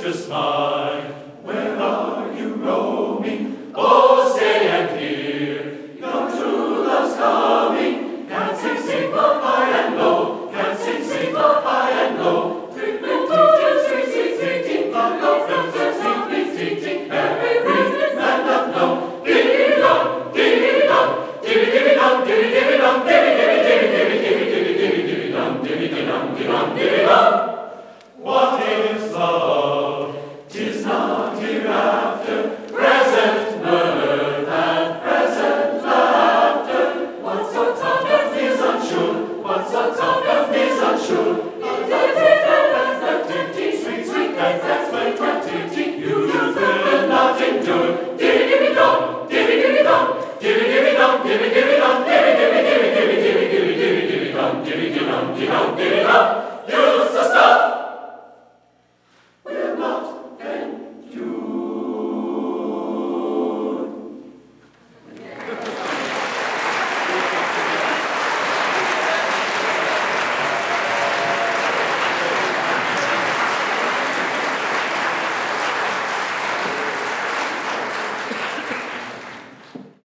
to smile. Where are you roaming? Oh, stay and hear. Your true love's coming. Dancing, sing, up high and low. Dancing, sing, up high and low. Ting, ting, ting, ting, ting, ting, ting, love, love, love, ting, ting, ting, ting. Every man doth know. Diddy-dum, diddy-dum, diddy-diddy-dum, diddy-diddy-dum, diddy-diddy-diddy-diddy-diddy-diddy-dum, diddy-diddy-dum, diddy-dum, diddy-dum. What is love? 'Tis not hereafter, present mirth and present laughter. What so talketh is unsure, what so talketh is unsure. Sweet, sweet,